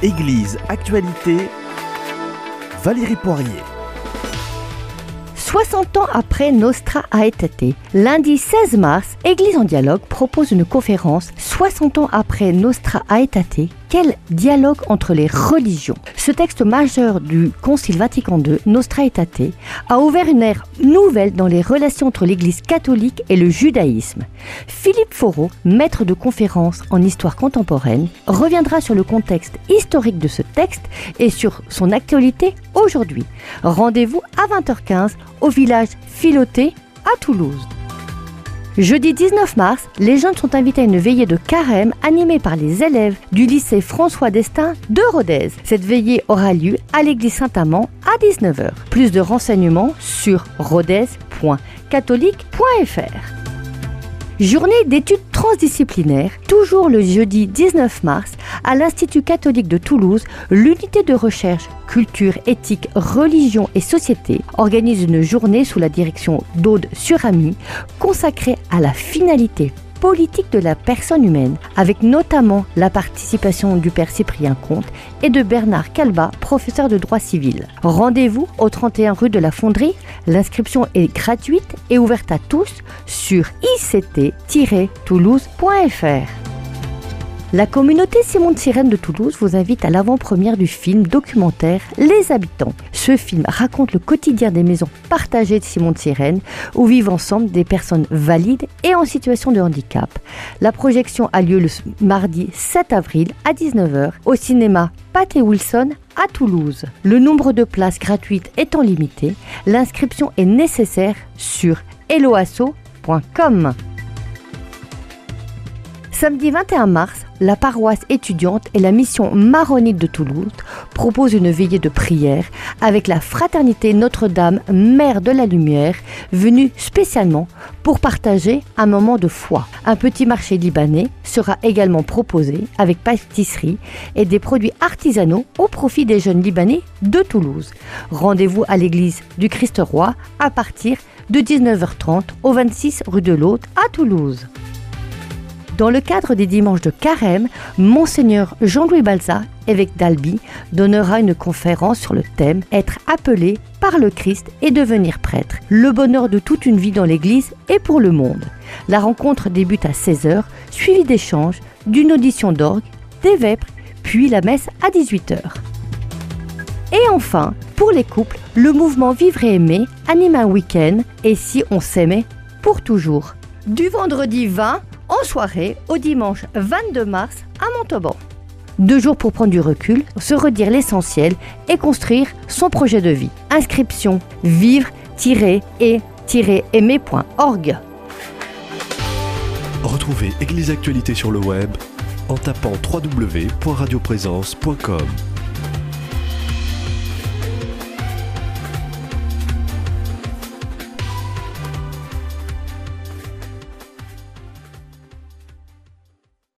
Église Actualité, Valérie Poirier. 60 ans après Nostra Aetate, lundi 16 mars, Église en dialogue propose une conférence 60 ans après Nostra Aetate. Quel dialogue entre les religions? Ce texte majeur du Concile Vatican II, Nostra Aetate, a ouvert une ère nouvelle dans les relations entre l'Église catholique et le judaïsme. Philippe Foreau, maître de conférence en histoire contemporaine, reviendra sur le contexte historique de ce texte et sur son actualité aujourd'hui. Rendez-vous à 20h15 au village Filoté à Toulouse. Jeudi 19 mars, les jeunes sont invités à une veillée de carême animée par les élèves du lycée François d'Estaing de Rodez. Cette veillée aura lieu à l'église Saint-Amand à 19h. Plus de renseignements sur rodez.catholique.fr. Journée d'études transdisciplinaires, toujours le jeudi 19 mars, à l'Institut catholique de Toulouse, l'unité de recherche Culture, éthique, religion et société organise une journée sous la direction d'Aude Surami consacrée à la finalité politique de la personne humaine, avec notamment la participation du père Cyprien Comte et de Bernard Calbat, professeur de droit civil. Rendez-vous au 31 rue de la Fonderie. L'inscription est gratuite et ouverte à tous sur ict-toulouse.fr. La communauté Simon de Sirène de Toulouse vous invite à l'avant-première du film documentaire Les Habitants. Ce film raconte le quotidien des maisons partagées de Simon de Sirène où vivent ensemble des personnes valides et en situation de handicap. La projection a lieu le mardi 7 avril à 19h au cinéma Pat et Wilson à Toulouse. Le nombre de places gratuites étant limité, l'inscription est nécessaire sur eloasso.com. Samedi 21 mars, la paroisse étudiante et la mission maronite de Toulouse proposent une veillée de prière avec la fraternité Notre-Dame, Mère de la Lumière, venue spécialement pour partager un moment de foi. Un petit marché libanais sera également proposé avec pâtisserie et des produits artisanaux au profit des jeunes libanais de Toulouse. Rendez-vous à l'église du Christ-Roi à partir de 19h30 au 26 rue de l'Hôte à Toulouse. Dans le cadre des dimanches de carême, Monseigneur Jean-Louis Balza, évêque d'Albi, donnera une conférence sur le thème « Être appelé par le Christ et devenir prêtre. Le bonheur de toute une vie dans l'Église et pour le monde ». La rencontre débute à 16h, suivie d'échanges, d'une audition d'orgue, des vêpres, puis la messe à 18h. Et enfin, pour les couples, le mouvement Vivre et Aimer anime un week-end « Et si on s'aimait pour toujours ?» Du vendredi 20 en soirée au dimanche 22 mars à Montauban. 2 jours pour prendre du recul, se redire l'essentiel et construire son projet de vie. Inscription vivre-et-aimer.org. Retrouvez Église Actualité sur le web en tapant www.radioprésence.com.